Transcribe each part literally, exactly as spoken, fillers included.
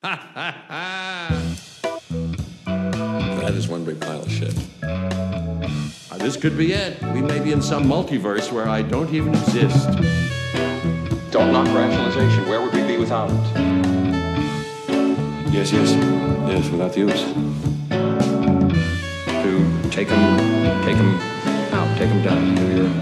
That is one big pile of shit. Uh, this could be it. We may be in some multiverse where I don't even exist. Don't knock rationalization. Where would we be without it? Yes, yes. Yes, without the use. To take them, take them out, take them down, do your,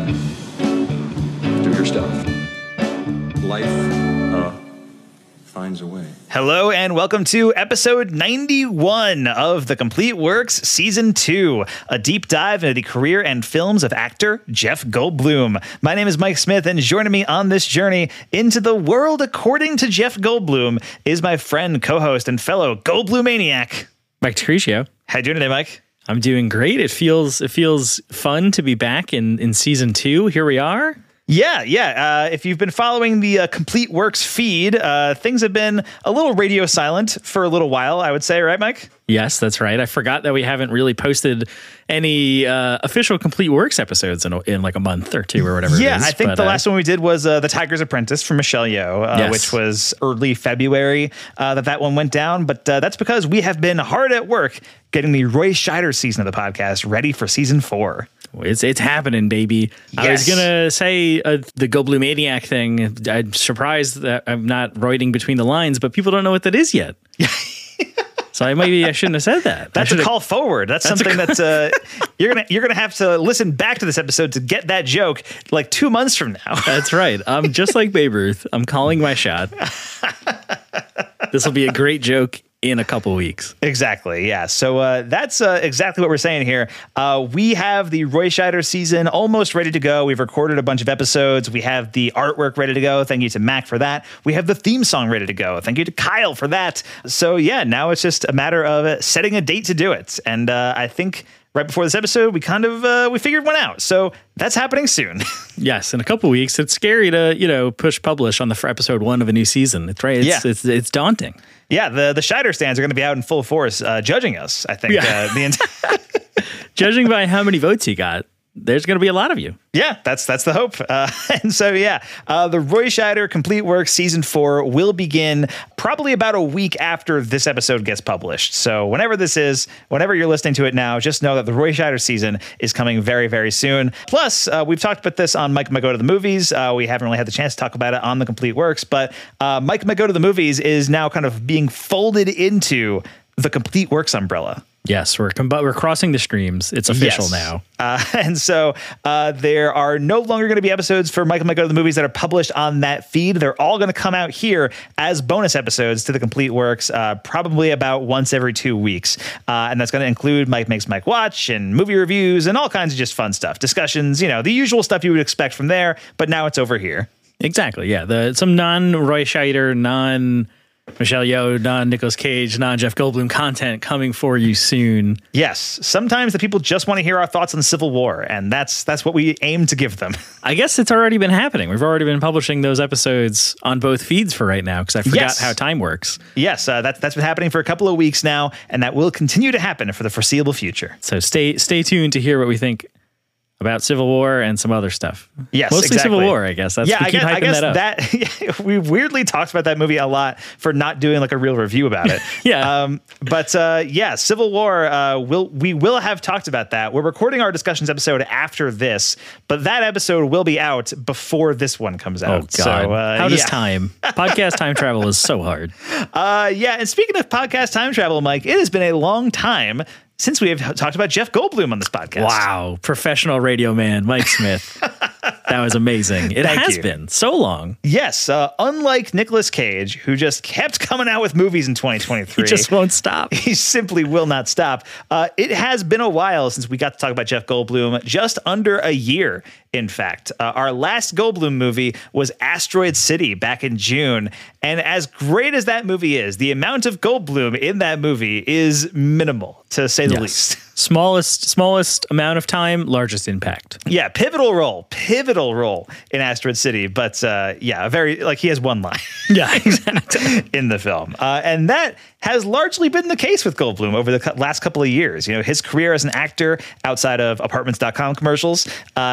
do your stuff. Life, uh, finds a way. Hello and welcome to episode ninety-one of The Complete Works Season two, a deep dive into the career and films of actor Jeff Goldblum. My name is Mike Smith, and joining me on this journey into the world according to Jeff Goldblum is my friend, co-host, and fellow Goldblumaniac, Mike Trecchio. How you doing today, Mike? I'm doing great. It feels it feels fun to be back in, in season two. Here we are. Yeah, yeah. Uh, if you've been following the uh, Complete Works feed, uh, things have been a little radio silent for a little while, I would say, right, Mike? Yes, that's right. I forgot that we haven't really posted any uh, official Complete Works episodes in, a, in like a month or two or whatever yeah, it is. I think but, the uh, last one we did was uh, The Tiger's Apprentice from Michelle Yeoh, uh, yes. which was early February uh, that that one went down. But uh, that's because we have been hard at work getting the Roy Scheider season of the podcast ready for season four. It's it's happening, baby. Yes. I was going to say uh, the Goldblumaniac thing. I'm surprised that I'm not writing between the lines, but people don't know what that is yet. So I maybe I shouldn't have said that. That's a call forward. That's, that's something that's uh, you're gonna you're gonna have to listen back to this episode to get that joke like two months from now. That's right. I'm just like Babe Ruth. I'm calling my shot. This will be a great joke in a couple weeks. Exactly. Yeah. So uh, that's uh, exactly what we're saying here. Uh, we have the Roy Scheider season almost ready to go. We've recorded a bunch of episodes. We have the artwork ready to go. Thank you to Mac for that. We have the theme song ready to go. Thank you to Kyle for that. So yeah, now it's just a matter of setting a date to do it. And uh, I think right before this episode, we kind of uh, we figured one out. So that's happening soon. Yes, in a couple weeks. It's scary to, you know, push publish on the for episode one of a new season. It's right. It's, yeah. it's, it's daunting. Yeah, the the Scheider stands are going to be out in full force, uh, judging us. I think. Yeah. Uh, the entire Judging by how many votes he got, there's going to be a lot of you. Yeah, that's that's the hope. Uh, and so, yeah, uh, the Roy Scheider Complete Works Season four will begin probably about a week after this episode gets published. So whenever this is, whenever you're listening to it now, just know that the Roy Scheider season is coming very, very soon. Plus, uh, we've talked about this on Mike Might Go to the Movies. Uh, we haven't really had the chance to talk about it on the Complete Works, but uh, Mike Might Go to the Movies is now kind of being folded into the Complete Works umbrella. Yes, we're com- we're crossing the streams. It's official yes. now. Uh, and so uh, there are no longer going to be episodes for Michael Might Go to the Movies that are published on that feed. They're all going to come out here as bonus episodes to the Complete Works, uh, probably about once every two weeks. Uh, and that's going to include Mike Makes Mike Watch and movie reviews and all kinds of just fun stuff. Discussions, you know, the usual stuff you would expect from there. But now it's over here. Exactly. Yeah. The some non-Roy Scheider, non- Michelle Yeoh, non-Nicolas Cage, non-Jeff Goldblum content coming for you soon. Yes. Sometimes the people just want to hear our thoughts on Civil War, and that's that's what we aim to give them. I guess it's already been happening. We've already been publishing those episodes on both feeds for right now because I forgot yes. how time works. Yes, uh, that's that's been happening for a couple of weeks now, and that will continue to happen for the foreseeable future. So stay stay tuned to hear what we think about Civil War and some other stuff. Yes, mostly exactly. Civil War, I guess. That's, yeah, we I keep guess, I guess that, that yeah, we weirdly talked about that movie a lot for not doing like a real review about it. yeah, um, but uh, yeah, Civil War. Uh, will we will have talked about that. We're recording our discussions episode after this, but that episode will be out before this one comes out. Oh God! So, uh, how does yeah. time podcast time travel is so hard? Uh, yeah, and speaking of podcast time travel, Mike, it has been a long time since we have talked about Jeff Goldblum on this podcast. Wow. Professional radio man, Mike Smith. That was amazing. It Thank has you. been so long. Yes. Uh, unlike Nicolas Cage, who just kept coming out with movies in twenty twenty-three. He just won't stop. He simply will not stop. Uh, it has been a while since we got to talk about Jeff Goldblum, just under a year, in fact. Uh, our last Goldblum movie was Asteroid City back in June. And as great as that movie is, the amount of Goldblum in that movie is minimal, to say the Yes. least. Smallest, smallest amount of time, largest impact. Yeah, pivotal role, pivotal role in Asteroid City. But uh, yeah, a very, like he has one line. Yeah, exactly. in the film. Uh, and that has largely been the case with Goldblum over the last couple of years. You know, his career as an actor outside of apartments dot com commercials uh, has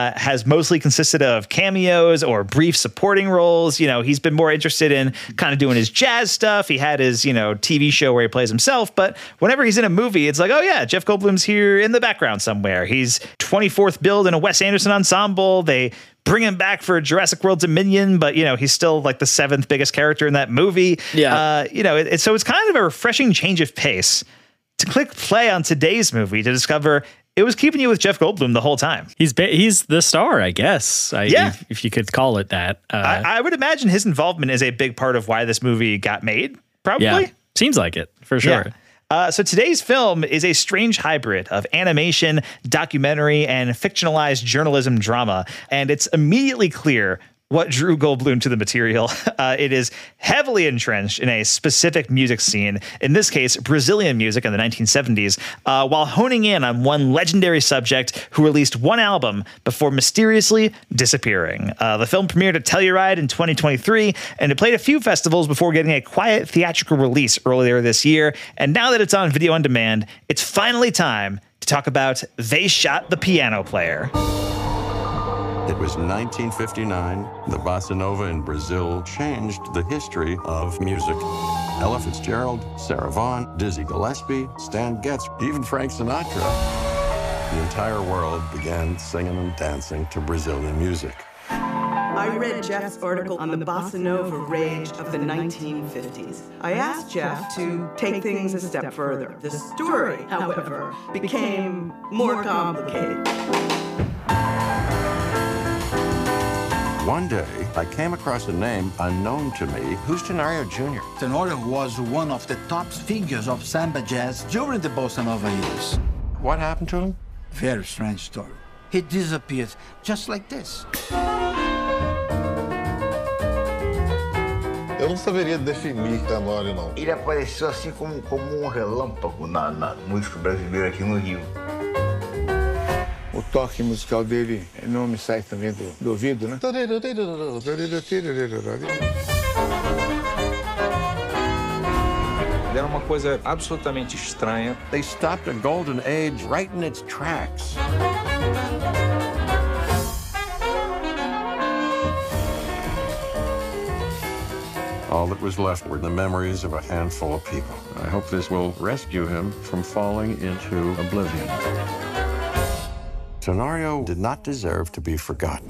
mostly consisted of cameos or brief supporting roles. You know, he's been more interested in kind of doing his jazz stuff. He had his, you know, T V show where he plays himself. But whenever he's in a movie, it's like, oh, yeah, Jeff Goldblum's here in the background somewhere. He's twenty-fourth billed in a Wes Anderson ensemble. They bring him back for Jurassic World Dominion, but, you know, he's still like the seventh biggest character in that movie. Yeah. Uh, you know, it, it, so it's kind of a refreshing change of pace to click play on today's movie to discover it was keeping you with Jeff Goldblum the whole time. He's ba- he's the star, I guess. I, Yeah. if, if you could call it that. Uh, I, I would imagine his involvement is a big part of why this movie got made, probably. yeah, seems like it for sure. Yeah. Uh, so today's film is a strange hybrid of animation, documentary, and fictionalized journalism drama. And it's immediately clear what drew Goldblum to the material. Uh, it is heavily entrenched in a specific music scene, in this case, Brazilian music in the nineteen seventies, uh, while honing in on one legendary subject who released one album before mysteriously disappearing. Uh, the film premiered at Telluride in twenty twenty-three, and it played a few festivals before getting a quiet theatrical release earlier this year. And now that it's on video on demand, it's finally time to talk about They Shot the Piano Player. It was nineteen fifty-nine. The bossa nova in Brazil changed the history of music. Ella Fitzgerald, Sarah Vaughan, Dizzy Gillespie, Stan Getz, even Frank Sinatra. The entire world began singing and dancing to Brazilian music. I read Jeff's article on the bossa nova rage of the nineteen fifties. I asked Jeff to take things a step further. The story, however, became more complicated. One day, I came across a name unknown to me. Who's Tenorio Junior? Tenorio was one of the top figures of samba jazz during the bossa nova years. What happened to him? Very strange story. He disappeared just like this. Eu não saberia definir Tenório, não. Ele apareceu assim como, como um relâmpago na, na música brasileira aqui no Rio. O toque musical dele não me sai também do, do ouvido, né? Era uma coisa absolutamente estranha. They stopped a golden age right in its tracks. All that was left were the memories of a handful of people. I hope this will rescue him from falling into oblivion. Tenorio did not deserve to be forgotten.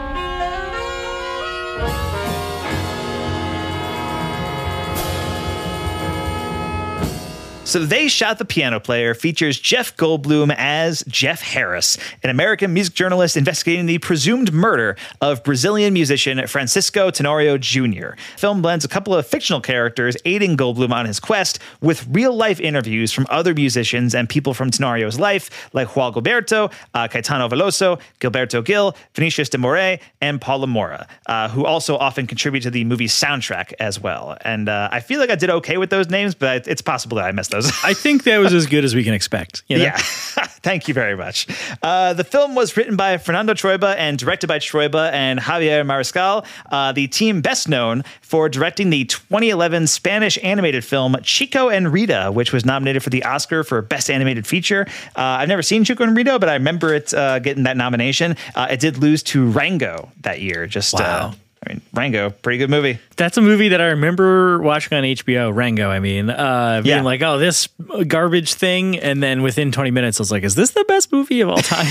So They Shot the Piano Player features Jeff Goldblum as Jeff Harris, an American music journalist investigating the presumed murder of Brazilian musician Francisco Tenorio Junior The film blends a couple of fictional characters aiding Goldblum on his quest with real-life interviews from other musicians and people from Tenorio's life, like João Gilberto, uh, Caetano Veloso, Gilberto Gil, Vinicius de Moraes, and Paula Moura, uh, who also often contribute to the movie's soundtrack as well. And uh, I feel like I did okay with those names, but it's possible that I missed those. I think that was as good as we can expect. You know? Yeah. Thank you very much. Uh, the film was written by Fernando Troiba and directed by Troiba and Javier Mariscal, uh, the team best known for directing the twenty eleven Spanish animated film Chico and Rita, which was nominated for the Oscar for Best Animated Feature. Uh, I've never seen Chico and Rita, but I remember it uh, getting that nomination. Uh, it did lose to Rango that year. Just Wow. Uh, I mean, Rango, pretty good movie. That's a movie that I remember watching on H B O, Rango, I mean, uh, being Yeah. like, oh, this garbage thing. And then within twenty minutes, I was like, is this the best movie of all time?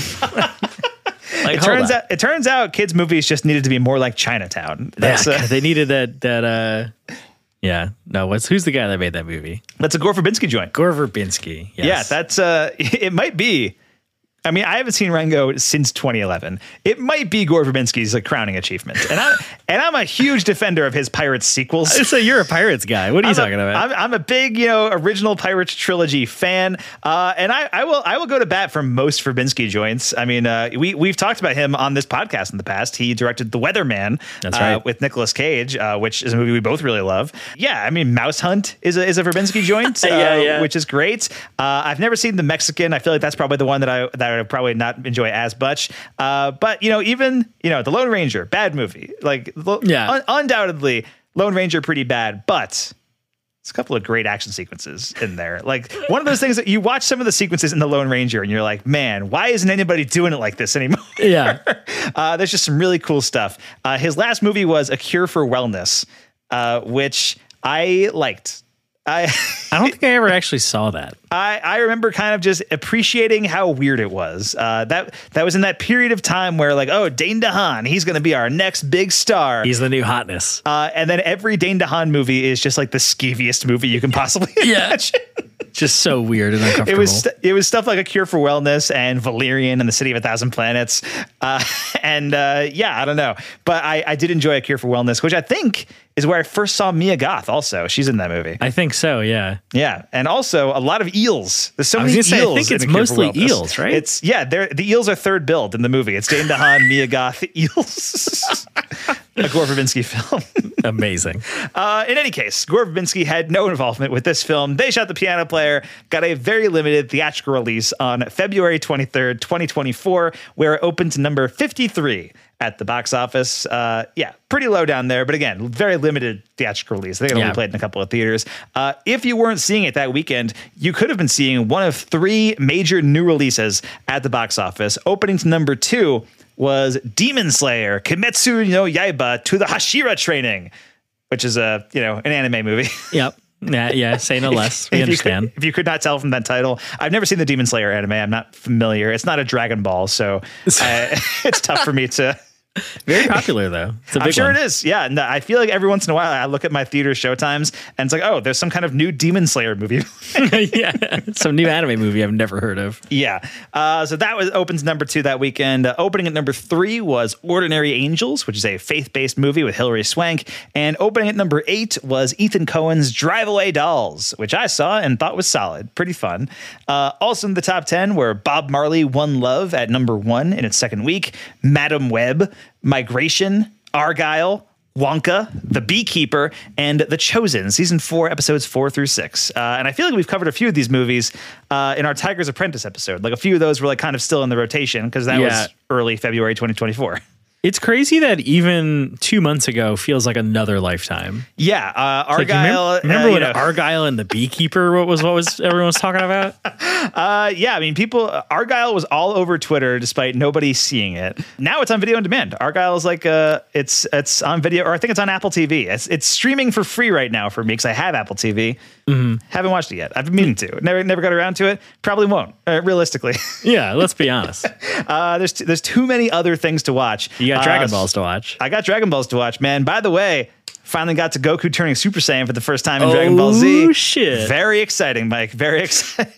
Like, It hold turns on. out, it turns out, kids' movies just needed to be more like Chinatown. That's yeah, uh, they needed that, that, uh, yeah, no, what's, who's the guy that made that movie? that's a Gore Verbinski joint. Gore Verbinski. Yes. Yeah, that's uh, it might be. I mean, I haven't seen Rango since twenty eleven. It might be Gore Verbinski's like crowning achievement, and I and I'm a huge defender of his Pirates sequels. So you're a Pirates guy. What are you I'm talking a, about? I'm, I'm a big, you know, original Pirates trilogy fan, uh, and I, I will I will go to bat for most Verbinski joints. I mean, uh, we we've talked about him on this podcast in the past. He directed The Weatherman, That's uh, right. with Nicolas Cage, uh, which is a movie we both really love. Yeah, I mean, Mouse Hunt is a is a Verbinski joint, uh, Yeah, yeah. which is great. Uh, I've never seen The Mexican. I feel like that's probably the one that I that I would probably not enjoy as much. Uh, but you know, even you know, The Lone Ranger, bad movie. Like, lo- Yeah. un- undoubtedly, Lone Ranger pretty bad, but It's a couple of great action sequences in there. Like one of those things that you watch some of the sequences in The Lone Ranger and you're like, man, why isn't anybody doing it like this anymore? Yeah. uh, there's just some really cool stuff. Uh, his last movie was A Cure for Wellness, uh, which I liked. I I don't think I ever actually saw that. I, I remember kind of just appreciating how weird it was. Uh, that that was in that period of time where like, oh, Dane DeHaan, he's going to be our next big star. He's the new hotness. Uh, and then every Dane DeHaan movie is just like the skeeviest movie you can possibly imagine. Just so weird and uncomfortable. It was it was stuff like A Cure for Wellness and Valerian and The City of a Thousand Planets. Uh, and uh, yeah, I don't know. But I, I did enjoy A Cure for Wellness, which I think is where I first saw Mia Goth also. She's in that movie. I think so, yeah. Yeah. And also a lot of eels. There's so I was many gonna say, eels. I think it's in A Cure for mostly Wellness. eels, right? It's yeah, they're the eels are third billed in the movie. It's Dane DeHaan, Mia Goth, eels. A Gore Verbinski film. Amazing. Uh, in any case, Gore Verbinski had no involvement with this film. They Shot the Piano Player got a very limited theatrical release on February twenty-third, twenty twenty-four, where it opened to number fifty-three at the box office. Uh, yeah, pretty low down there, but again, very limited theatrical release. They only Yeah. played in a couple of theaters. Uh, if you weren't seeing it that weekend, you could have been seeing one of three major new releases at the box office. Opening to number two was Demon Slayer, Kimetsu no Yaiba to the Hashira Training, which is a, you know, an anime movie. Yep. Yeah, yeah, say no less. We if understand. You could, if you could not tell from that title, I've never seen the Demon Slayer anime. I'm not familiar. It's not a Dragon Ball, so uh, it's tough for me to... Very popular, though. It's a big I'm sure one. it is. Yeah. And I feel like every once in a while I look at my theater showtimes and it's like, oh, there's some kind of new Demon Slayer movie. Yeah, some new anime movie I've never heard of. Yeah. Uh, so that was opens number two that weekend. Uh, opening at number three was Ordinary Angels, which is a faith-based movie with Hilary Swank. And opening at number eight was Ethan Coen's Drive Away Dolls, which I saw and thought was solid. Pretty fun. Uh, also in the top ten were Bob Marley, One Love at number one in its second week, Madam Web, Migration, Argyle, Wonka, The Beekeeper, and The Chosen, season four, episodes four through six. Uh, and I feel like we've covered a few of these movies uh, in our Tiger's Apprentice episode. Like a few of those were like kind of still in the rotation because that Yeah. was early February twenty twenty-four. It's crazy that even two months ago feels like another lifetime. Yeah, uh, It's like, you Argyle. remember remember uh, you when know, Argyle and the Beekeeper? What was what was everyone was talking about? Uh, yeah, I mean, people. Argyle was all over Twitter, despite nobody seeing it. Now it's on video on demand. Argyle is like, uh, it's it's on video, or I think it's on Apple T V. It's it's streaming for free right now for me because I have Apple T V. Mm-hmm. Haven't watched it yet. I've been meaning to. Never never got around to it. Probably won't. Uh, realistically. Yeah, let's be honest. uh, there's t- there's too many other things to watch. You got Dragon uh, Balls to watch. I got Dragon Balls to watch, man. By the way, finally got to Goku turning Super Saiyan for the first time in Oh, Dragon Ball Z. shit. Very exciting, Mike. Very exciting.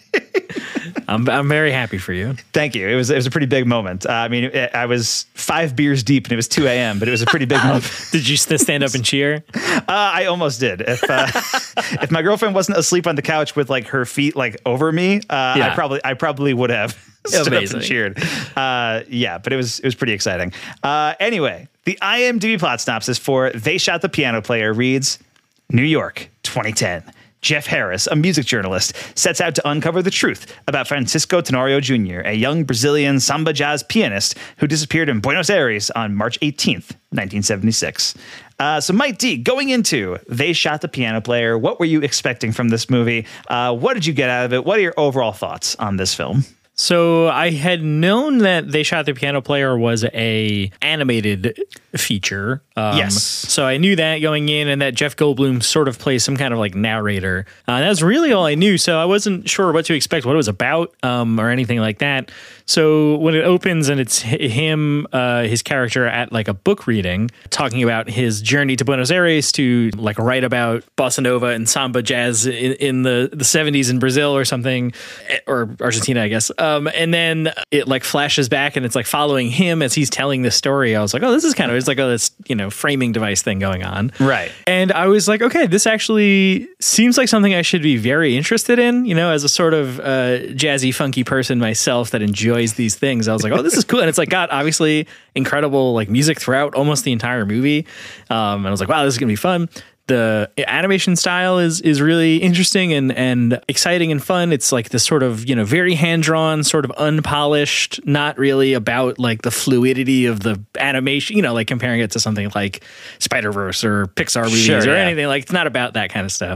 I'm I'm very happy for you. Thank you. It was it was a pretty big moment. Uh, I mean, it, I was five beers deep and it was two a.m., but it was a pretty big moment. Did you st- stand up and cheer? Uh, I almost did. If uh, if my girlfriend wasn't asleep on the couch with like her feet like over me, uh, Yeah. I probably I probably would have stood Amazing. up and cheered. Uh, yeah, but it was it was pretty exciting. Uh, anyway, the I M D B plot synopsis for They Shot the Piano Player reads: New York, twenty ten. Jeff Harris, a music journalist, sets out to uncover the truth about Francisco Tenorio Junior, a young Brazilian samba jazz pianist who disappeared in Buenos Aires on March eighteenth, nineteen seventy-six. Uh, so, Mike D, going into They Shot the Piano Player, what were you expecting from this movie? Uh, what did you get out of it? What are your overall thoughts on this film? So I had known that They Shot the Piano Player was a animated feature. Um, Yes. So I knew that going in, and that Jeff Goldblum sort of plays some kind of like narrator. Uh, that was really all I knew. So I wasn't sure what to expect, what it was about, um, or anything like that. So when it opens and it's hi- him, uh, his character at like a book reading, talking about his journey to Buenos Aires to like write about bossa nova and samba jazz in, in the, the seventies in Brazil or something, eh, or Argentina, I guess. Um, and then it like flashes back and it's like following him as he's telling this story. I was like, oh, this is kind of, it's like a, this, you know, framing device thing going on. Right. And I was like, okay, this actually seems like something I should be very interested in, you know, as a sort of uh, jazzy, funky person myself that enjoys these things. I was like, oh, this is cool. And it's like got obviously incredible like music throughout almost the entire movie. Um, and I was like, wow, this is going to be fun. The animation style is is really interesting and and exciting and fun. It's like this sort of, you know, very hand-drawn, sort of unpolished, not really about like the fluidity of the animation, you know, like comparing it to something like Spider-Verse or Pixar movies Sure, or yeah. anything. Like it's not about that kind of stuff.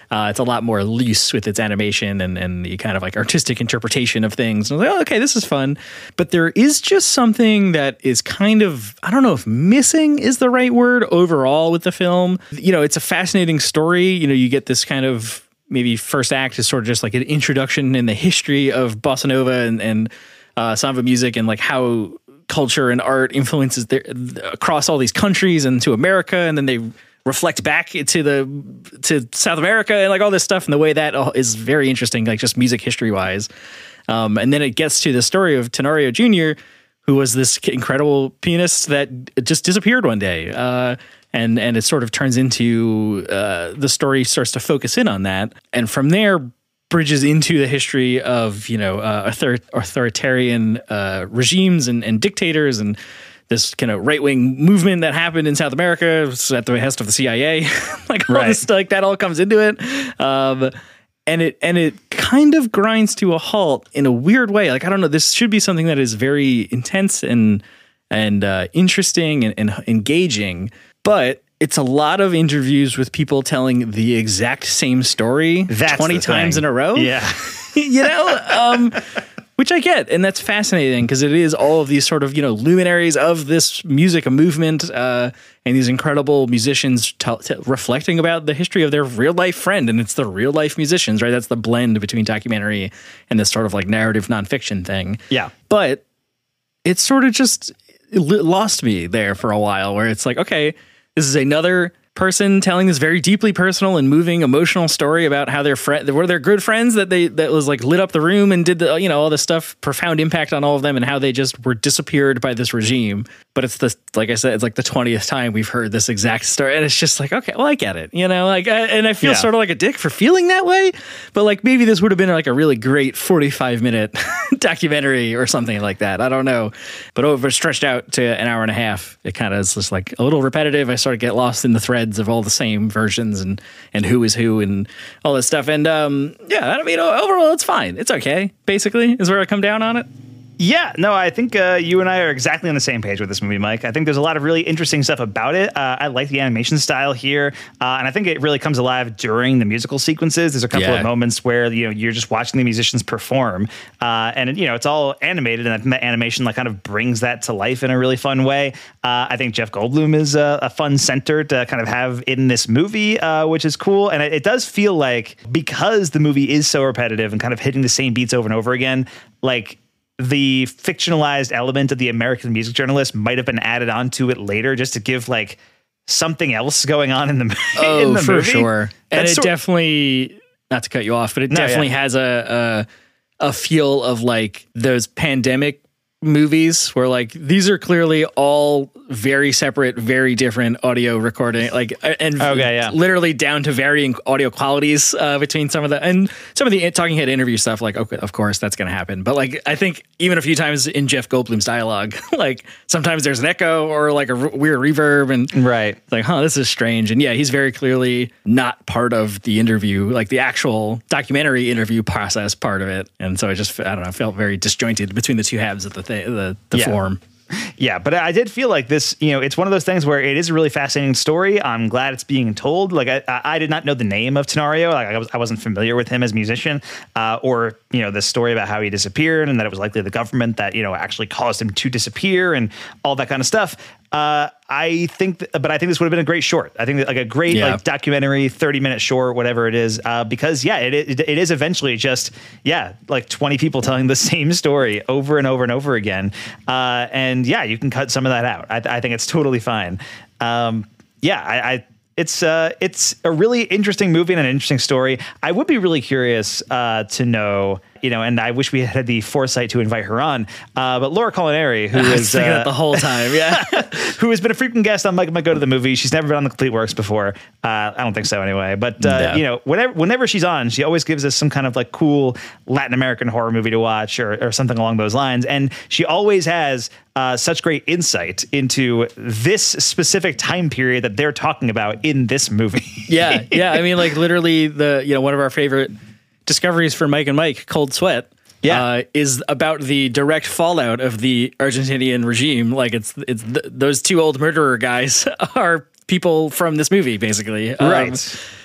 Uh, it's a lot more loose with its animation and, and the kind of like artistic interpretation of things. And I was like, oh, okay, this is fun. But there is just something that is kind of, I don't know if missing is the right word overall with the film. You know, it's a fascinating story. You know, you get this kind of maybe first act is sort of just like an introduction in the history of bossa nova and, and uh, samba music and like how culture and art influences their, across all these countries and to America. And then they reflect back to the to South America and like all this stuff. And the way that is very interesting, like just music history wise. Um, and then it gets to the story of Tenorio Junior, who was this incredible pianist that just disappeared one day. Uh, and and it sort of turns into uh, the story starts to focus in on that. And from there, bridges into the history of, you know, uh, author- authoritarian uh, regimes and, and dictators and this kind of right-wing movement that happened in South America at the behest of the C I A. like all Right. this, like that all comes into it. Um, and it and it kind of grinds to a halt in a weird way. Like, I don't know, this should be something that is very intense and and uh, interesting and, and engaging, but it's a lot of interviews with people telling the exact same story That's twenty the times thing. in a row. Yeah. you know, um, which I get. And that's fascinating because it is all of these sort of, you know, luminaries of this music movement uh, and these incredible musicians t- t- reflecting about the history of their real life friend. And it's the real life musicians, right? That's the blend between documentary and this sort of like narrative nonfiction thing. Yeah. But it's sort of just it lost me there for a while where it's like, okay, this is another person telling this very deeply personal and moving emotional story about how their friend were their good friends that they that was like lit up the room and did the, you know, all this stuff, profound impact on all of them and how they just were disappeared by this regime. But it's the, like I said, it's like the twentieth time we've heard this exact story. And it's just like, okay, well, I get it, you know, like, I, and I feel Yeah. sort of like a dick for feeling that way, but like maybe this would have been like a really great forty-five minute documentary or something like that. I don't know, but over stretched out to an hour and a half, it kind of is just like a little repetitive. I sort of get lost in the thread of all the same versions and and who is who and all this stuff. And um yeah, I mean, overall it's fine. It's okay, basically, is where I come down on it. Yeah, no, I think uh, you and I are exactly on the same page with this movie, Mike. I think there's a lot of really interesting stuff about it. Uh, I like the animation style here, uh, and I think it really comes alive during the musical sequences. There's a couple Yeah. of moments where, you know, you're just watching the musicians perform, uh, and you know, it's all animated, and I think the animation like kind of brings that to life in a really fun way. Uh, I think Jeff Goldblum is a, a fun center to kind of have in this movie, uh, which is cool, and it, it does feel like, because the movie is so repetitive and kind of hitting the same beats over and over again, like the fictionalized element of the American music journalist might have been added onto it later just to give like something else going on in the, Oh, in the for movie. sure. And That's it sort- definitely, not to cut you off, but it No, definitely yeah. has a, a a feel of like those pandemic movies where like these are clearly all very separate, very different audio recording, like and Okay, yeah. literally down to varying audio qualities uh, between some of the and some of the talking head interview stuff. Like, okay, of course that's going to happen, but like I think even a few times in Jeff Goldblum's dialogue, like sometimes there's an echo or like a r- weird reverb, and Right. it's like, huh, this is strange. And yeah, he's very clearly not part of the interview, like the actual documentary interview process part of it. And so I just, I don't know, felt very disjointed between the two halves of the thing, the, the Yeah. form. Yeah, but I did feel like this, you know, it's one of those things where it is a really fascinating story. I'm glad it's being told. Like, I, I did not know the name of Tenorio. Like, I, was, I wasn't familiar with him as a musician, uh, or, you know, the story about how he disappeared and that it was likely the government that, you know, actually caused him to disappear and all that kind of stuff. Uh, I think, th- but I think this would have been a great short. I think that like a great Yeah. like documentary, thirty minute short, whatever it is, uh, because yeah, it, it it is eventually just yeah, like twenty people telling the same story over and over and over again, uh, and yeah, you can cut some of that out. I, I think it's totally fine. Um, yeah, I. I It's uh, it's a really interesting movie and an interesting story. I would be really curious uh, to know, you know, and I wish we had the foresight to invite her on. Uh, but Laura Culinary, who I was is thinking uh, that the whole time. Yeah. who has been a frequent guest on Mike Might Go to the Movie. She's never been on the Complete Works before. Uh, I don't think so anyway. But, uh, No. you know, whenever whenever she's on, she always gives us some kind of like cool Latin American horror movie to watch or, or something along those lines. And she always has uh, such great insight into this specific time period that they're talking about in this movie. Yeah. Yeah. I mean, like literally the, you know, one of our favorite discoveries for Mike and Mike, Cold Sweat. Yeah. Uh, is about the direct fallout of the Argentinian regime. Like it's it's th- those two old murderer guys are people from this movie, basically. Um, Right.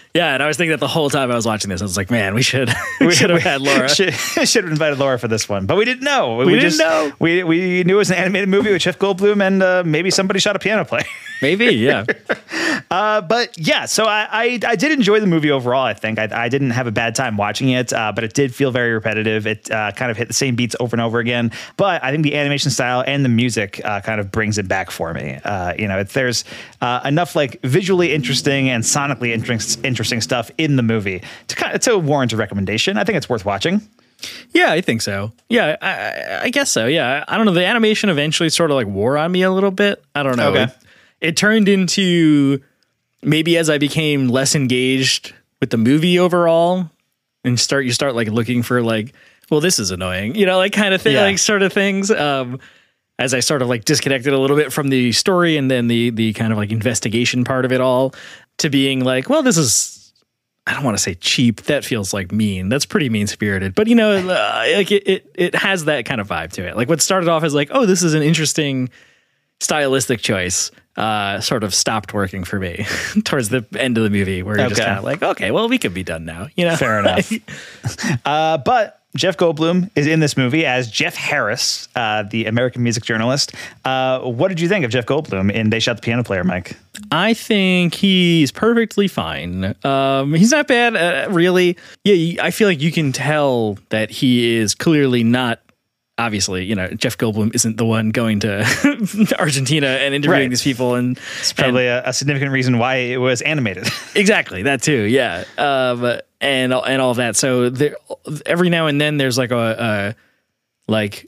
Yeah, and I was thinking that the whole time I was watching this. I was like, man, we should we should have had Laura. Should, should have invited Laura for this one, but we didn't know. We, We didn't just, know. We we knew it was an animated movie with Jeff Goldblum, and uh, maybe somebody shot a piano player. Maybe, yeah. Uh, but yeah, so I, I I did enjoy the movie overall. I think I, I didn't have a bad time watching it, uh, but it did feel very repetitive. It uh, kind of hit the same beats over and over again. But I think the animation style and the music uh, kind of brings it back for me. Uh, you know, it, there's uh, enough like visually interesting and sonically interest, interesting stuff in the movie to kind of to warrant a recommendation. I think it's worth watching. Yeah, I think so. Yeah, I, I guess so. Yeah, I don't know. The animation eventually sort of like wore on me a little bit. I don't know. Okay. It, it turned into maybe as I became less engaged with the movie overall, and start you start like looking for like, well, this is annoying, you know, like kind of thing, Yeah. like sort of things. Um, as I sort of like disconnected a little bit from the story and then the the kind of like investigation part of it all, to being like, well, this is, I don't want to say cheap. That feels like mean. That's pretty mean spirited. But you know, uh, like it, it it has that kind of vibe to it. Like what started off as like, oh, this is an interesting stylistic choice, uh, sort of stopped working for me towards the end of the movie, where you're just Okay. kind of like, okay, well, we could be done now. You know, Fair enough. uh, but Jeff Goldblum is in this movie as Jeff Harris, uh, the American music journalist. Uh, what did you think of Jeff Goldblum in They Shot the Piano Player, Mike? I think he's perfectly fine. Um, he's not bad, uh, really. Yeah, you- I feel like you can tell that he is clearly not. Obviously, you know, Jeff Goldblum isn't the one going to Argentina and interviewing Right. these people, and It's probably a, a significant reason why it was animated. exactly that too. Yeah, um, and and all of that. So there, every now and then, there's like a, a like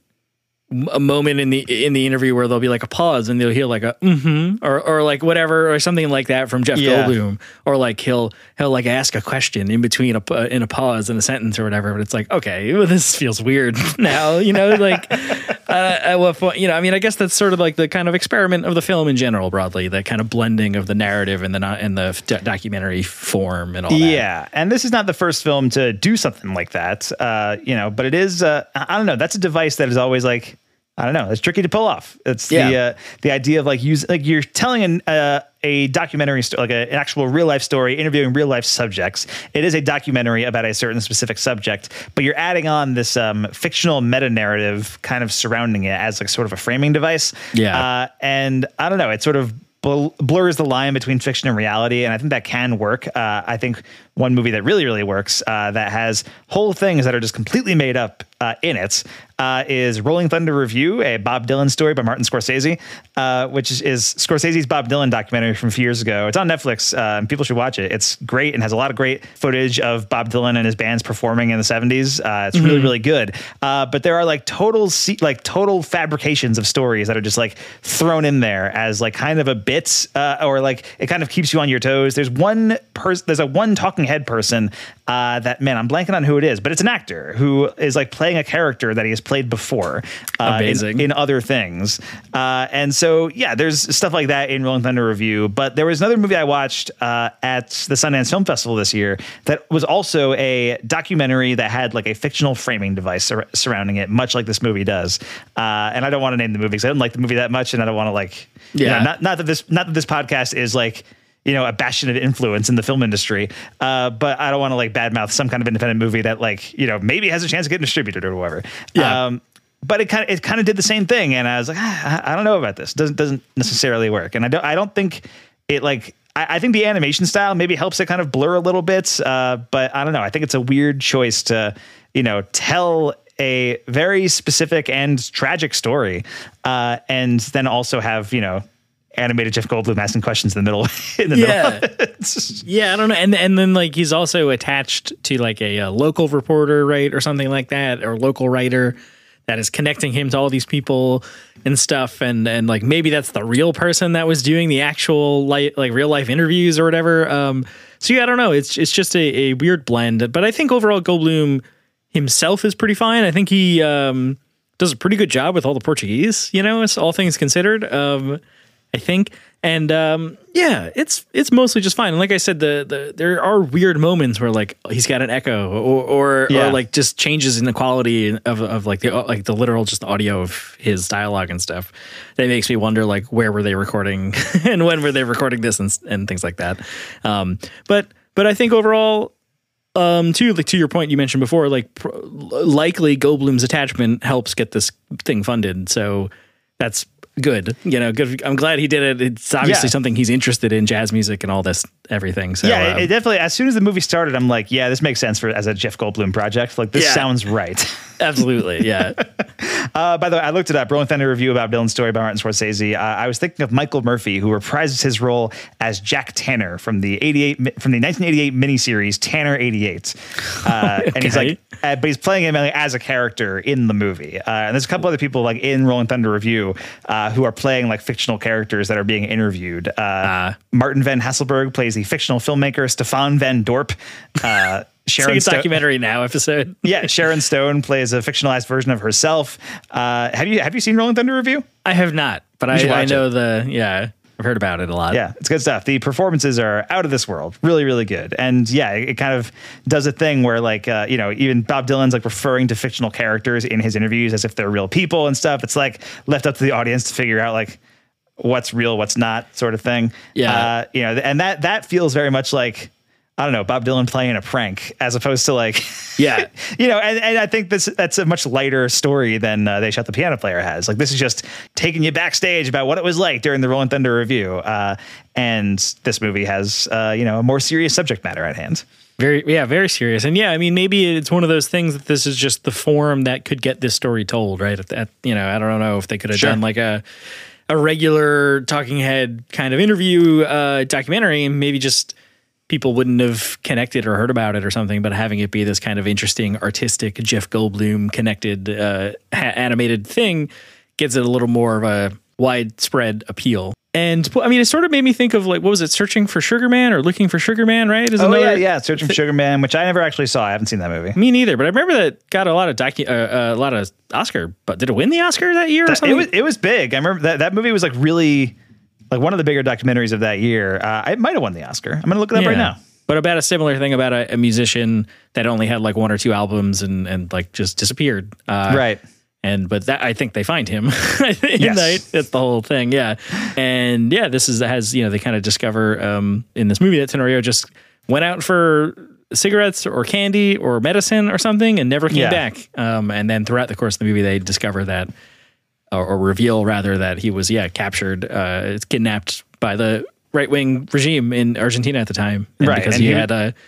a moment in the in the interview where there'll be like a pause and they'll hear like a mm-hmm or or like whatever or something like that from Jeff Yeah. Goldblum, or like he'll he'll like ask a question in between a uh, in a pause in a sentence or whatever. But it's like, okay, well, this feels weird now, you know, like uh, at what point, you know, I mean, I guess that's sort of like the kind of experiment of the film in general, broadly, that kind of blending of the narrative and the not and the do- documentary form and all that. Yeah, and this is not the first film to do something like that, uh, you know. But it is, uh, I don't know. That's a device that is always like, I don't know. It's tricky to pull off. It's the Yeah. uh, the idea of like use like you're telling an, uh, a documentary story, like a, an actual real life story, interviewing real life subjects. It is a documentary about a certain specific subject, but you're adding on this um, fictional meta narrative kind of surrounding it as like sort of a framing device. Yeah. uh, and I don't know. It sort of bl- blurs the line between fiction and reality, and I think that can work. Uh, I think one movie that really, really works, uh, that has whole things that are just completely made up uh, in it, uh, is Rolling Thunder Review, a Bob Dylan story by Martin Scorsese, uh, which is, is Scorsese's Bob Dylan documentary from a few years ago. It's on Netflix, uh, and people should watch it. It's great and has a lot of great footage of Bob Dylan and his bands performing in the seventies. Uh, it's really, really good. Uh, but there are like total, se- like total fabrications of stories that are just like thrown in there as like kind of a bit, uh, or like it kind of keeps you on your toes. There's one person, there's a one talking head person uh, that, man, I'm blanking on who it is, but it's an actor who is like playing a character that he has played before uh, Amazing. in, in other things. Uh, and so, yeah, there's stuff like that in Rolling Thunder Review. But there was another movie I watched uh, at the Sundance Film Festival this year that was also a documentary that had like a fictional framing device sur- surrounding it, much like this movie does. Uh, and I don't want to name the movie because I didn't like the movie that much, and I don't want to like, you Yeah. know, not not that this not that this podcast is like, you know, a bastion of influence in the film industry. Uh, but I don't want to like badmouth some kind of independent movie that like, you know, maybe has a chance of getting distributed or whatever. Yeah. Um, but it kind of, it kind of did the same thing. And I was like, ah, I I don't know about this. Doesn't, doesn't necessarily work. And I don't, I don't think it like, I, I think the animation style maybe helps it kind of blur a little bit. Uh, but I don't know. I think it's a weird choice to, you know, tell a very specific and tragic story. Uh, and then also have, you know, animated Jeff Goldblum asking questions in the middle. In the Yeah. middle. Yeah, I don't know, and and then like he's also attached to like a, a local reporter, right, or something like that, or local writer that is connecting him to all these people and stuff, and and like maybe that's the real person that was doing the actual like like real life interviews or whatever. Um, so yeah, I don't know. It's it's just a, a weird blend, but I think overall Goldblum himself is pretty fine. I think he um, does a pretty good job with all the Portuguese. You know, it's all things considered. Um, I think. And um, yeah, it's it's mostly just fine. And like I said, the the there are weird moments where like he's got an echo or or, Yeah. or like just changes in the quality of, of like the like the literal just audio of his dialogue and stuff. That makes me wonder like where were they recording and when were they recording this and and things like that. Um, but But I think overall, um, to like to your point you mentioned before, like pr- likely Goldblum's attachment helps get this thing funded. So that's good. You know, good. I'm glad he did it. It's obviously Yeah. something he's interested in, jazz music and all this everything. So yeah, um, it, it definitely. As soon as the movie started, I'm like, yeah, this makes sense for as a Jeff Goldblum project. Like this Yeah. sounds right. absolutely, yeah. Uh, by the way, I looked it up. Rolling Thunder review about Dylan's story by Martin Scorsese. Uh, I was thinking of Michael Murphy, who reprises his role as Jack Tanner from the eighty-eight mi- from the nineteen eighty-eight miniseries Tanner eighty-eight. Uh, And he's Okay. like, uh, but he's playing him like, as a character in the movie. Uh, and there's a couple other people like in Rolling Thunder review uh, who are playing like fictional characters that are being interviewed. Uh, Uh. Martin Van Hasselberg plays the fictional filmmaker Stefan Van Dorp. Uh, It's Sharon like a Sto- documentary now episode. yeah, Sharon Stone plays a fictionalized version of herself. Uh, have you have you seen Rolling Thunder review? I have not, but You should I, I watch know it. the yeah. I've heard about it a lot. Yeah, it's good stuff. The performances are out of this world. Really, really good. And yeah, it, it kind of does a thing where like, uh, you know, even Bob Dylan's like referring to fictional characters in his interviews as if they're real people and stuff. It's like left up to the audience to figure out like what's real, what's not sort of thing. Yeah. Uh, you know, and that, that feels very much like, I don't know, Bob Dylan playing a prank as opposed to like, Yeah. you know, and, and I think this that's a much lighter story than uh, They Shot the Piano Player has. Like this is just taking you backstage about what it was like during the Rolling Thunder review. Uh, and this movie has, uh, you know, a more serious subject matter at hand. Very, yeah, very serious. And yeah, I mean, maybe it's one of those things that this is just the form that could get this story told, right? At, at, you know, I don't know if they could have Sure. done like a a regular talking head kind of interview uh, documentary, and maybe just people wouldn't have connected or heard about it or something, but having it be this kind of interesting, artistic, Jeff Goldblum connected uh, ha- animated thing gives it a little more of a widespread appeal. And I mean, it sort of made me think of like, what was it, Searching for Sugar Man or Looking for Sugar Man, right? Is Oh, yeah, another- yeah. Searching for Sugar Man, which I never actually saw. I haven't seen that movie. Me neither, but I remember that got a lot of docu- uh, uh, a lot of Oscar. But did it win the Oscar that year or That- something? it was it was big. I remember that that movie was like really like one of the bigger documentaries of that year. Uh, it might have won the Oscar. I'm gonna look it up right now. But about a similar thing about a, a musician that only had like one or two albums and and like just disappeared. Uh, Right. And but that I think they find him. in Yes. that, that's the whole thing. Yeah. And yeah, this is has you know they kind of discover um, in this movie that Tenorio just went out for cigarettes or candy or medicine or something and never came Yeah. back. Um, and then throughout the course of the movie, they discover that or, or reveal rather that he was yeah captured, uh, kidnapped by the right wing regime in Argentina at the time, and Right, Because and he, he- had a.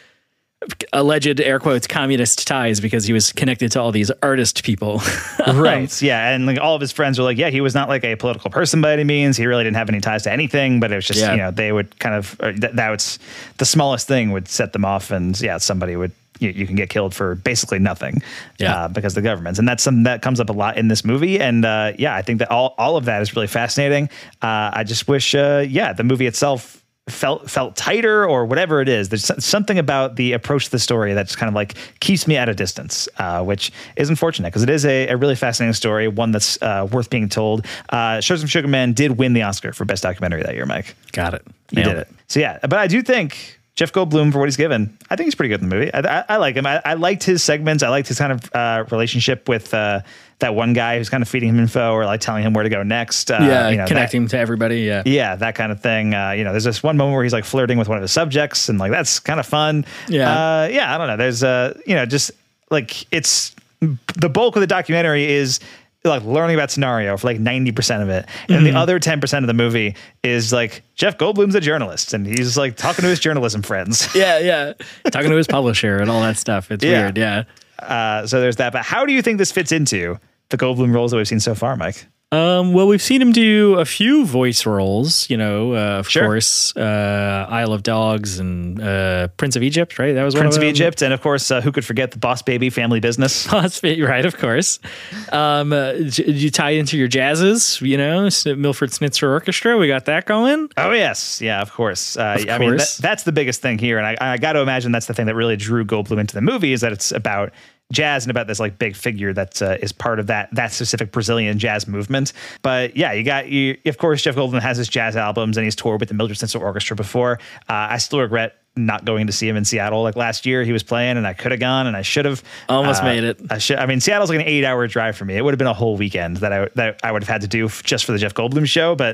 alleged air quotes communist ties because he was connected to all these artist people. Right. Yeah. And like all of his friends were like, yeah, he was not like a political person by any means. He really didn't have any ties to anything, but it was just, Yeah. you know, they would kind of, uh, that, that was the smallest thing would set them off. And yeah, somebody would, you, you can get killed for basically nothing Yeah. uh, because of the governments. And that's something that comes up a lot in this movie. And uh, yeah, I think that all, all of that is really fascinating. Uh, I just wish, uh, yeah, the movie itself felt felt tighter or whatever it is. There's something about the approach to the story that's kind of like keeps me at a distance, uh, which is unfortunate because it is a, a really fascinating story, one that's uh, worth being told. Uh, Searching for Sugar Man did win the Oscar for Best Documentary that year, Mike. Got it. He Nailed did it. So yeah, but I do think Jeff Goldblum, for what he's given, I think he's pretty good in the movie. I, I, I like him. I, I liked his segments. I liked his kind of uh, relationship with uh, that one guy who's kind of feeding him info or like telling him where to go next. Uh, Yeah, you know, connecting to everybody. Yeah. That, yeah, that kind of thing. Uh, you know, there's this one moment where he's like flirting with one of his subjects, and like that's kind of fun. Yeah. uh, yeah. I don't know. There's uh, you know, just like it's the bulk of the documentary is like learning about Tenorio for like ninety percent of it. And Mm-hmm. the other ten percent of the movie is like Jeff Goldblum's a journalist and he's like talking to his journalism friends. Yeah, yeah. Talking to his publisher and all that stuff. It's Yeah. weird. Yeah. Uh, so there's that. But how do you think this fits into the Goldblum roles that we've seen so far, Mike? Um, well, we've seen him do a few voice roles, you know, uh, of Sure. course, uh, Isle of Dogs and uh, Prince of Egypt, right? That was Prince one of of them. Egypt. And of course, uh, who could forget the Boss Baby Family Business? Right, of course. Um, uh, j- you tie into your jazzes, you know, S- Milford Snitzer Orchestra. We got that going. Oh, yes. Yeah, of course. Uh, Of I mean, that, course. that's the biggest thing here. And I, I got to imagine that's the thing that really drew Goldblum into the movie is that it's about jazz and about this like big figure that uh, is part of that that specific Brazilian jazz movement. But yeah, you got you. Of course, Jeff Goldblum has his jazz albums and he's toured with the Mildred Snitzer Orchestra before. Uh, I still regret not going to see him in Seattle like last year. He was playing and I could have gone and I should have Almost uh, made it. I should. I mean, Seattle's like an eight hour drive for me. It would have been a whole weekend that I that I would have had to do f- just for the Jeff Goldblum show, but.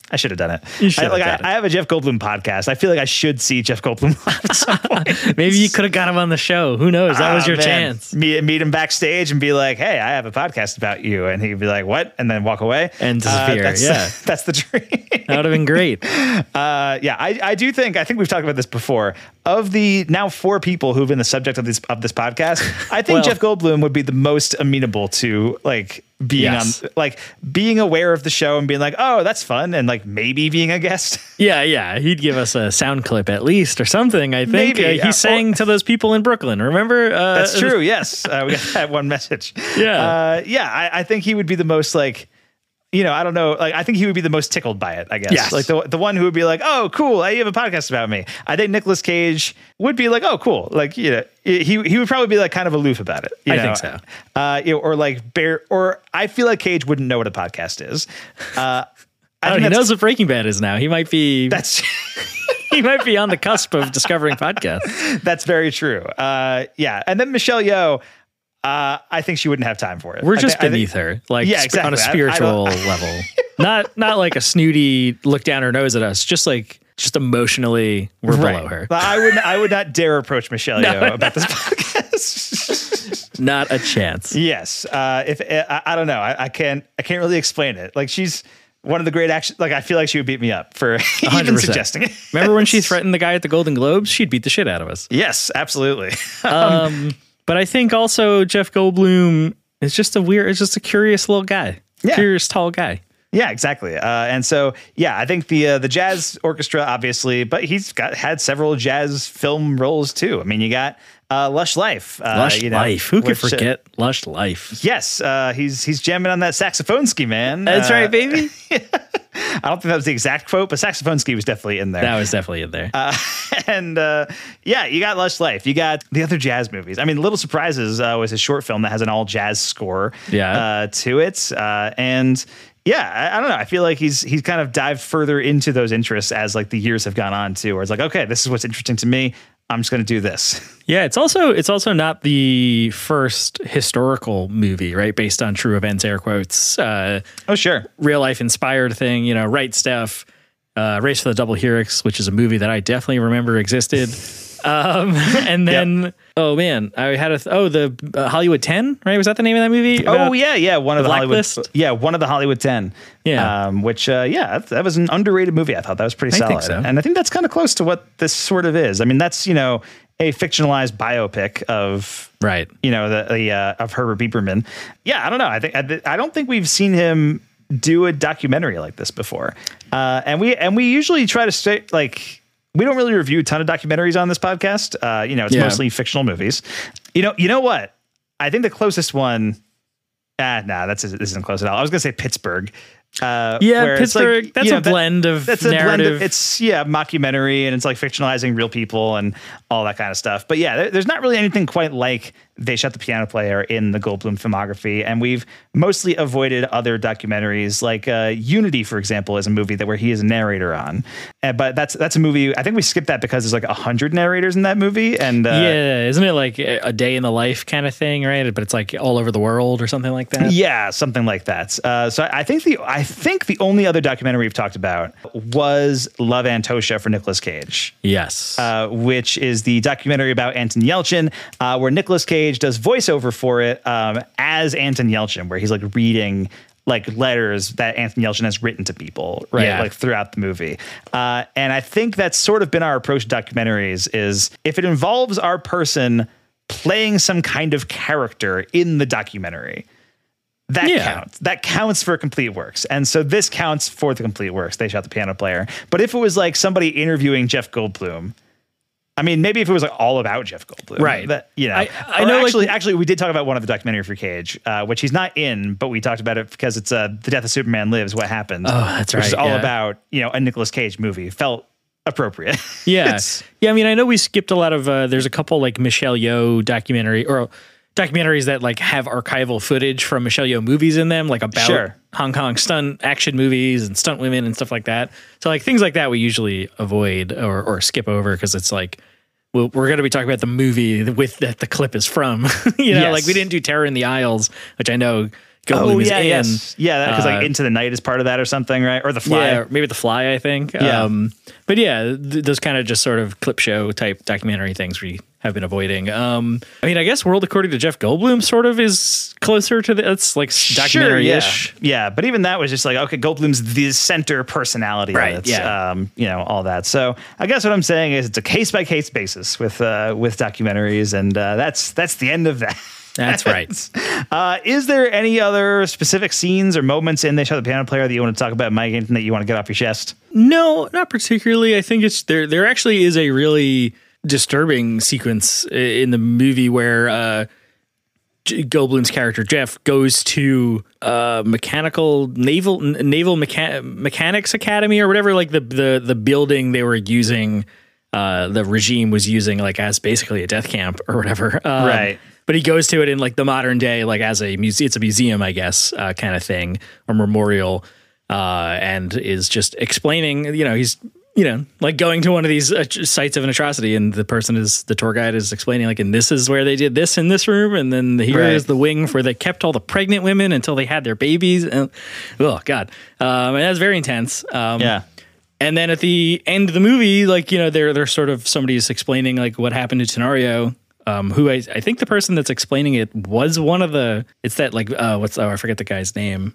I should have done it. You should I, like have done I, it. I have a Jeff Goldblum podcast. I feel like I should see Jeff Goldblum live at some point. Maybe you could have got him on the show. Who knows? That was Ah, your man. chance. Meet, meet him backstage and be like, "Hey, I have a podcast about you," and he'd be like, "What?" and then walk away And disappear, that's, yeah. that's the dream. That would have been great. Uh, yeah, I, I do think I think we've talked about this before. Of the now four people who've been the subject of this of this podcast, I think Well- Jeff Goldblum would be the most amenable to like being Yes. on, like being aware of the show and being like, "Oh, that's fun," and like maybe being a guest. Yeah, yeah. He'd give us a sound clip at least or something, I think. Maybe, Uh, yeah. he sang to those people in Brooklyn, remember? Uh, That's true. Yes, uh, we got that one message. Yeah. uh, yeah. I, I think he would be the most like. You know, I don't know. Like, I think he would be the most tickled by it, I guess. Yes. Like the the one who would be like, "Oh, cool! You have a podcast about me." I think Nicolas Cage would be like, "Oh, cool!" Like, you know, he he would probably be like kind of aloof about it. you I know? think so. Uh, you know, or like bear, or I feel like Cage wouldn't know what a podcast is. Uh, I Oh, think he that's- knows what Breaking Bad is now. He might be That's he might be on the cusp of discovering podcasts. that's very true. Uh, yeah, and then Michelle Yeoh. Uh, I think she wouldn't have time for it. We're I just thi- I think- beneath her, like Yeah, sp- on a exactly. I- I spiritual don't- level. Not not like a snooty look down her nose at us. Just like just emotionally, we're Right. below her. I would I would not dare approach Michelle No, Yeoh no. about this podcast. Not a chance. Yes, uh, if I, I don't know, I, I can't I can't really explain it. Like she's one of the great action. Like I feel like she would beat me up for one hundred even percent. suggesting it. Remember when she threatened the guy at the Golden Globes? She'd beat the shit out of us. Yes, absolutely. Um, but I think also Jeff Goldblum is just a weird, it's just a curious little guy. Yeah. Curious tall guy. Yeah, exactly. Uh, and so, yeah, I think the uh, the jazz orchestra, obviously, but he's got had several jazz film roles too. I mean, you got uh, Lush Life. Uh, Lush you know, Life. Who could which, uh, forget Lush Life? yes, uh, he's he's jamming on that saxophone ski, man. That's Uh, right, baby. I don't think that was the exact quote, but saxophone ski was definitely in there. That was definitely in there. Uh, and uh, yeah, you got Lush Life. You got the other jazz movies. I mean, Little Surprises uh, was a short film that has an all jazz score Yeah. uh, to it. Uh, and yeah, I, I don't know. I feel like he's he's kind of dived further into those interests as like the years have gone on too, where it's like, okay, this is what's interesting to me. I'm just going to do this. Yeah, it's also it's also not the first historical movie, right? Based on true events, air quotes. Uh, oh, sure. Real life inspired thing, you know, Right Stuff, uh, Race for the Double Helix, which is a movie that I definitely remember existed. Um, and then, yep. oh man, I had a, th- oh, the uh, Hollywood ten, right? Was that the name of that movie? Oh yeah. Yeah. One of the Blacklist? Hollywood. Yeah. One of the Hollywood ten. Yeah. Um, which, uh, yeah, that, that was an underrated movie. I thought that was pretty I solid. think so. And I think that's kind of close to what this sort of is. I mean, that's, you know, a fictionalized biopic of, right. you know, the, the uh, of Herbert Bieberman. Yeah. I don't know. I think, I, I don't think we've seen him do a documentary like this before. Uh, and we, and we usually try to stay like, we don't really review a ton of documentaries on this podcast. Uh, you know, it's Yeah. mostly fictional movies. You know, you know what? I think the closest one, ah, nah, that's this isn't close at all. I was gonna say Pittsburgh. Uh, Yeah, where it's Pittsburgh, Like, that's you a know, that- blend of that's a blend narrative. of, it's yeah, mockumentary, and it's like fictionalizing real people and all that kind of stuff. But yeah, there, there's not really anything quite like They Shot the Piano Player in the Goldblum filmography, and we've mostly avoided other documentaries like uh, Unity, for example, is a movie that where he is a narrator on. Uh, but that's that's a movie. I think we skipped that because there's like a hundred narrators in that movie, and uh, yeah, isn't it like a day in the life kind of thing, right? But it's like all over the world or something like that. Yeah, something like that. Uh, so I think the I think the only other documentary we've talked about was Love Antosha for Nicolas Cage. Yes, uh, which is the documentary about Anton Yelchin, uh, where Nicolas Cage does voiceover for it um, as Anton Yelchin, where he's like reading like letters that Anton Yelchin has written to people, right? Yeah. Like throughout the movie. Uh, and I think that's sort of been our approach to documentaries is if it involves our person playing some kind of character in the documentary, that Yeah. counts. That counts for complete works. And so this counts for the complete works. They Shot the Piano Player. But if it was like somebody interviewing Jeff Goldblum, I mean, maybe if it was like all about Jeff Goldblum, Right. That, you know, I- I Or know, like- Actually, actually, we did talk about one of the documentary for Cage, uh, which he's not in, but we talked about it because it's uh, "The Death of Superman Lives: What Happened." Oh, that's which is right, all yeah. about you know a Nicolas Cage movie. Felt appropriate. Yeah. It's- yeah. I mean, I know we skipped a lot of, uh, there's a couple like Michelle Yeoh documentary or documentaries that like have archival footage from Michelle Yeoh movies in them, like about Sure. Hong Kong stunt action movies and stunt women and stuff like that. So like things like that we usually avoid or, or skip over because it's like, well, we're going to be talking about the movie with that the clip is from, you know, Yes. like we didn't do Terror in the Isles, which I know Goldblum Oh is yeah, in. yes, yeah, because like Uh, Into the Night is part of that or something, right? Or The Fly. Yeah, or maybe The Fly, I think. Yeah. Um, but yeah, th- those kind of just sort of clip show type documentary things we have been avoiding. Um, I mean, I guess World According to Jeff Goldblum sort of is closer to the, it's like documentary-ish. Sure, yeah. yeah, but even that was just like, okay, Goldblum's the center personality, Right, of it, yeah. um, you know, all that. So I guess what I'm saying is it's a case by case basis with uh, with documentaries, and uh, that's that's the end of that. That's right. Uh, is there any other specific scenes or moments in They Shot the Piano Player that you want to talk about, Mike, anything that you want to get off your chest? No, not particularly. I think it's there. There actually is a really disturbing sequence in the movie where uh, J- Goldblum's character Jeff goes to uh, mechanical naval naval mecha- mechanics academy or whatever, like the the the building they were using. Uh, the regime was using like as basically a death camp or whatever. Um, Right. But he goes to it in like the modern day, like as a museum, it's a museum, I guess, uh, kind of thing, or memorial, uh, and is just explaining, you know, he's, you know, like going to one of these uh, sites of an atrocity, and the person is, the tour guide is explaining like, and this is where they did this in this room, and then here Right. is the wing where they kept all the pregnant women until they had their babies. And, oh, God. Um, and that's very intense. Um, Yeah. And then at the end of the movie, like, you know, they're, they're sort of, somebody's explaining like what happened to Tenorio. Um, who I, I think the person that's explaining it was one of the, it's that like, uh, what's, oh, I forget the guy's name.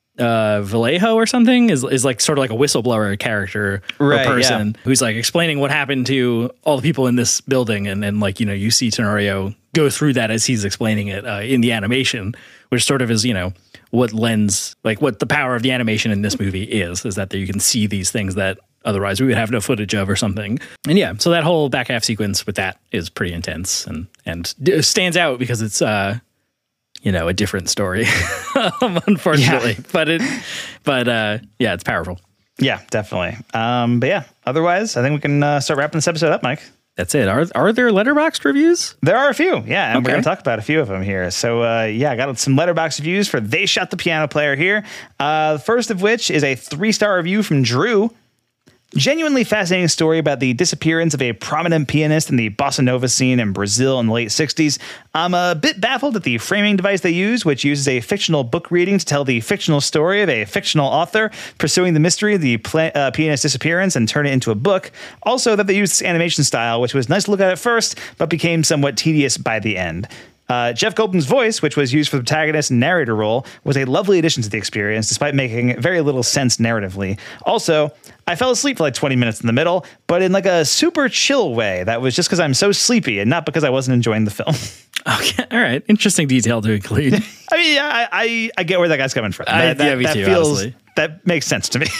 Uh, Vallejo or something is, is like sort of like a whistleblower character Right, or person yeah. who's like explaining what happened to all the people in this building. And then like, you know, you see Tenorio go through that as he's explaining it uh, in the animation, which sort of is, you know, what lends, like what the power of the animation in this movie is, is that you can see these things that otherwise we would have no footage of or something. And yeah, so that whole back half sequence with that is pretty intense and and d- stands out because it's uh you know a different story, um, unfortunately. Yeah. But it, but uh yeah, it's powerful. Yeah, definitely. Um, but yeah, otherwise, I think we can uh, start wrapping this episode up, Mike. That's it. Are are there Letterboxd reviews? There are a few, yeah, and Okay. we're going to talk about a few of them here. So, uh, yeah, I got some Letterboxd reviews for They Shot the Piano Player here. Uh, the first of which is a three-star review from Drew. Genuinely fascinating story about the disappearance of a prominent pianist in the bossa nova scene in Brazil in the late sixties. I'm a bit baffled at the framing device they use, which uses a fictional book reading to tell the fictional story of a fictional author pursuing the mystery of the pla- uh, pianist's disappearance and turn it into a book. Also, that they used this animation style, which was nice to look at at first, but became somewhat tedious by the end. Uh, Jeff Goldblum's voice, which was used for the protagonist and narrator role, was a lovely addition to the experience, despite making very little sense narratively. Also, I fell asleep for like twenty minutes in the middle, but in like a super chill way. That was just because I'm so sleepy and not because I wasn't enjoying the film. Okay, all right. Interesting detail to include. I mean, I, I I get where that guy's coming from. I- That, that, yeah, me that too, feels honestly. that makes sense to me.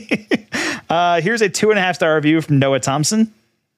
uh, here's a two and a half star review from Noah Thompson.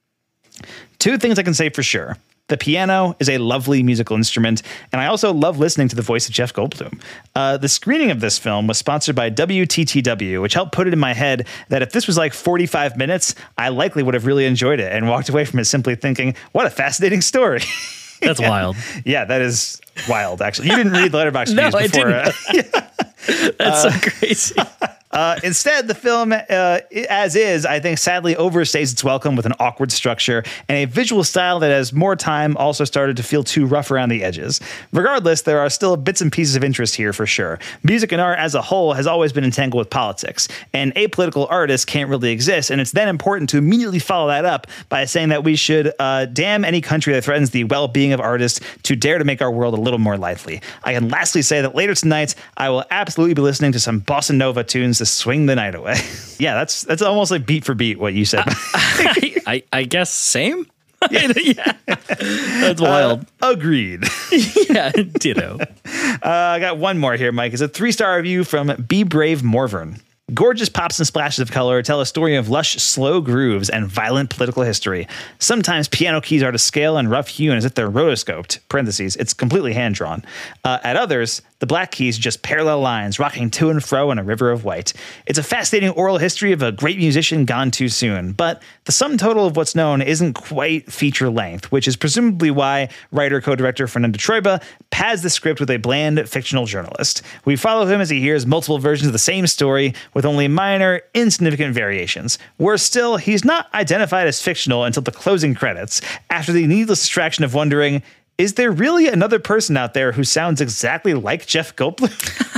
Two things I can say for sure. The piano is a lovely musical instrument, and I also love listening to the voice of Jeff Goldblum. Uh, the screening of this film was sponsored by W T T W, which helped put it in my head that if this was like forty-five minutes, I likely would have really enjoyed it and walked away from it simply thinking, what a fascinating story. That's wild. Yeah, that is wild, actually. You didn't read Letterboxd No, reviews I before. didn't. Uh, That's so crazy. Uh, instead, the film, uh, as is, I think sadly overstays its welcome with an awkward structure and a visual style that, as more time, also started to feel too rough around the edges. Regardless, there are still bits and pieces of interest here for sure. Music and art as a whole has always been entangled with politics, and apolitical artists can't really exist, and it's then important to immediately follow that up by saying that we should uh, damn any country that threatens the well-being of artists to dare to make our world a little more lively. I can lastly say that later tonight, I will absolutely be listening to some bossa nova tunes to swing the night away. Yeah, that's that's almost like beat for beat what you said. I, I, I guess same. Yeah, that's wild. Uh, agreed. Yeah, ditto. Uh, I got one more here, Mike. It's a three-star review from Be Brave Morvern. Gorgeous pops and splashes of color tell a story of lush, slow grooves and violent political history. Sometimes piano keys are to scale and rough-hewn as if they're rotoscoped. Parentheses, it's completely hand-drawn. Uh, at others, the black keys just parallel lines, rocking to and fro in a river of white. It's a fascinating oral history of a great musician gone too soon, but the sum total of what's known isn't quite feature length, which is presumably why writer co-director Fernando Troiba pads the script with a bland fictional journalist. We follow him as he hears multiple versions of the same story with only minor, insignificant variations. Worse still, he's not identified as fictional until the closing credits, after the needless distraction of wondering, is there really another person out there who sounds exactly like Jeff Goldblum?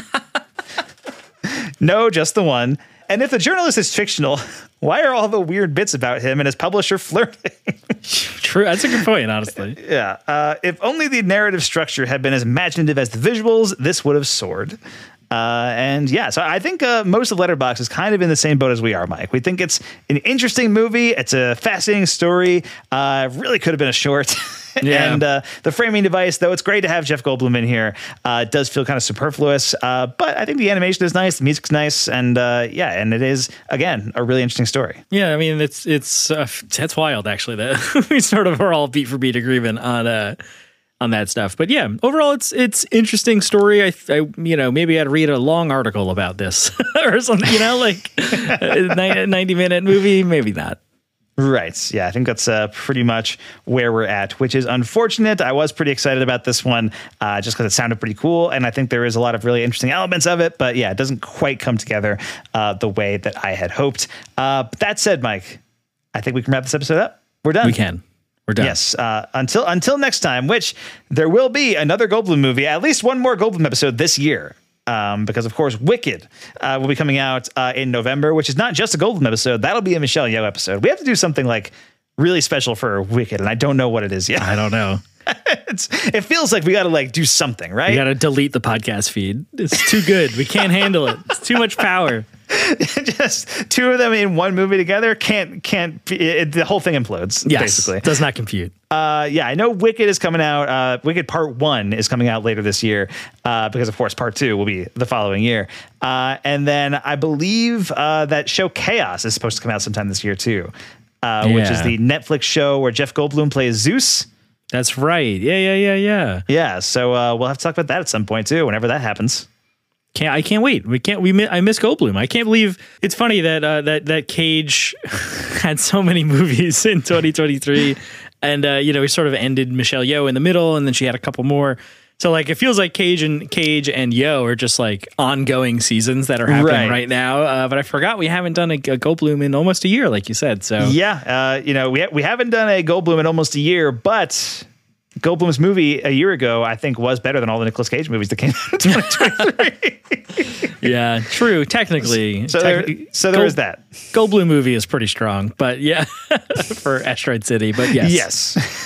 No, just the one. And if the journalist is fictional, why are all the weird bits about him and his publisher flirting? True. That's a good point, honestly. Yeah. Uh, if only the narrative structure had been as imaginative as the visuals, this would have soared. Uh, and yeah, so I think uh, most of Letterboxd is kind of in the same boat as we are, Mike. We think it's an interesting movie. It's a fascinating story. Uh, really could have been a short. Yeah. And uh, the framing device, though, it's great to have Jeff Goldblum in here. Uh, it does feel kind of superfluous, uh, but I think the animation is nice. The music's nice. And uh, yeah, and it is, again, a really interesting story. Yeah, I mean, it's it's uh, that's wild, actually, that we sort of are all beat for beat agreement on uh, on that stuff. But yeah, overall, it's it's interesting story. I, I you know, maybe I'd read a long article about this or something, you know, like a ninety minute movie, maybe not. Right. Yeah, I think that's uh, pretty much where we're at, which is unfortunate. I was pretty excited about this one uh, just because it sounded pretty cool. And I think there is a lot of really interesting elements of it. But yeah, it doesn't quite come together uh, the way that I had hoped. Uh, but that said, Mike, I think we can wrap this episode up. We're done. We can. We're done. Yes. Uh, until until next time, which there will be another Goldblum movie, at least one more Goldblum episode this year. Um, because, of course, Wicked uh, will be coming out uh, in November, which is not just a Goldblum episode. That'll be a Michelle Yeoh episode. We have to do something like really special for Wicked, and I don't know what it is yet. I don't know. it's, it feels like we got to like do something, right? We got to delete the podcast feed. It's too good. We can't handle it. It's too much power. Just two of them in one movie together can't can't it, the whole thing implodes. Yes, basically does not compute. Uh, yeah, I know Wicked is coming out. Uh, Wicked Part One is coming out later this year uh, because, of course, Part Two will be the following year. Uh, and then I believe uh, that show Chaos is supposed to come out sometime this year too, uh, yeah. which is the Netflix show where Jeff Goldblum plays Zeus. That's right. Yeah, yeah, yeah, yeah. Yeah. So uh, we'll have to talk about that at some point too, whenever that happens. Can't I can't wait. We can't. We I miss Goldblum. I can't believe it's funny that uh, that that Cage had so many movies in twenty twenty-three, and uh, you know, we sort of ended Michelle Yeoh in the middle, and then she had a couple more. So like, it feels like Cage and Cage and Yeoh are just like ongoing seasons that are happening right, right now. Uh, but I forgot we haven't done a, a Goldblum in almost a year, like you said. So yeah, uh, you know, we ha- we haven't done a Goldblum in almost a year, but Goldblum's movie a year ago, I think, was better than all the Nicolas Cage movies that came out in twenty twenty-three. Yeah, true. Technically. So, there, so there Gold, is that. Goldblum movie is pretty strong, but yeah, for Asteroid City, but yes. Yes.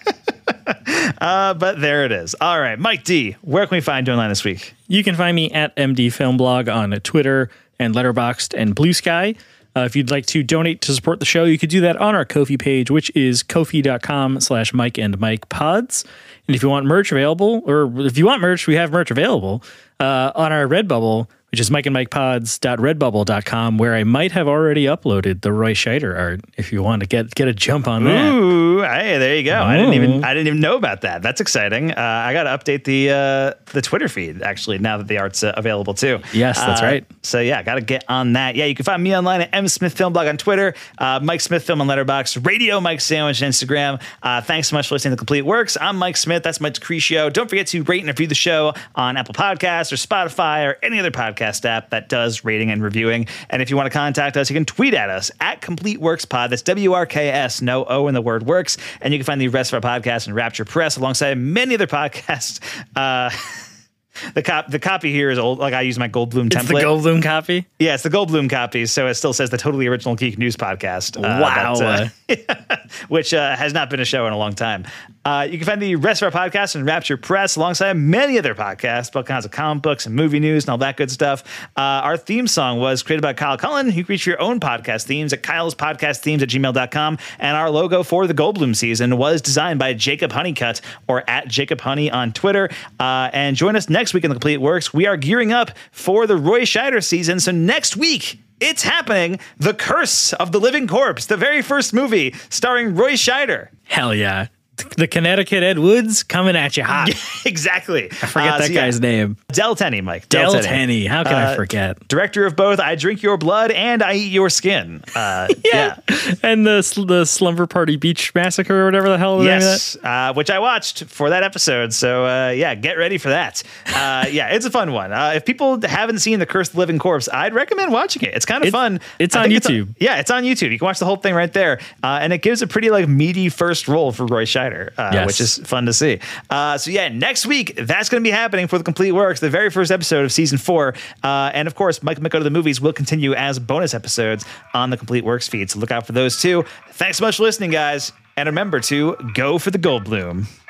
uh, but there it is. All right, Mike D, where can we find you online this week? You can find me at M D Film Blog on Twitter and Letterboxd and Blue Sky. Uh, if you'd like to donate to support the show, you could do that on our Ko-fi page, which is ko-fi.com slash Mike and Mike Pods. And if you want merch available, or if you want merch, we have merch available uh, on our Redbubble, which is mike and mike pods dot redbubble dot com, where I might have already uploaded the Roy Scheider art if you want to get get a jump on that. Ooh, hey, there you go. Oh. I didn't even I didn't even know about that. That's exciting. Uh, I got to update the uh, the Twitter feed actually now that the art's uh, available too. Yes, that's uh, right. So yeah, got to get on that. Yeah, you can find me online at M Smith Film Blog on Twitter, uh, Mike Smith Film on Letterboxd, Radio Mike Sandwich on Instagram. Uh, thanks so much for listening to Complete Works. I'm Mike Smith. That's Mike Decrecio. Don't forget to rate and review the show on Apple Podcasts or Spotify or any other podcast app that does rating and reviewing. And if you want to contact us, you can tweet at us at Complete Works Pod. That's W R K S, no O in the word works. And you can find the rest of our podcast in Rapture Press alongside many other podcasts. Uh, The cop, the copy here is old. Like I use my Goldblum template. It's the Goldblum copy? Yeah, it's the Goldblum copy. So it still says the Totally Original Geek News Podcast. Uh, wow. That, uh, which uh, has not been a show in a long time. Uh, you can find the rest of our podcasts in Rapture Press alongside many other podcasts, all kinds of comic books and movie news and all that good stuff. Uh, our theme song was created by Kyle Cullen. You can reach your own podcast themes at kyle's podcast themes at gmail dot com. And our logo for the Goldblum season was designed by Jacob Honeycutt, or at Jacob Honey on Twitter. Uh, and join us next week in the Complete Works. We are gearing up for the Roy Scheider season. So next week, it's happening. The Curse of the Living Corpse, the very first movie starring Roy Scheider. Hell yeah. The Connecticut Ed Woods coming at you hot. Exactly. I forget uh, that so guy's yeah. name. Del Tenney, Mike. Del, Del Tenney. Tenney. How can uh, I forget? Director of both I Drink Your Blood and I Eat Your Skin. Uh, yeah. yeah. And the the Slumber Party Beach Massacre or whatever the hell was yes, the name of that? Uh, which I watched for that episode. So uh, yeah, get ready for that. Uh, yeah, it's a fun one. Uh, if people haven't seen The Curse of the Living Corpse, I'd recommend watching it. It's kind of it, fun. It's on YouTube. It's on, yeah, it's on YouTube. You can watch the whole thing right there. Uh, and it gives a pretty like meaty first role for Roy Scheider. Scheider, uh, Yes. which is fun to see. Uh, so yeah, next week, that's going to be happening for The Complete Works, the very first episode of season four. Uh, and of course, Mike Mick Go to the Movies will continue as bonus episodes on the Complete Works feed. So look out for those too. Thanks so much for listening, guys. And remember to go for the Goldblum.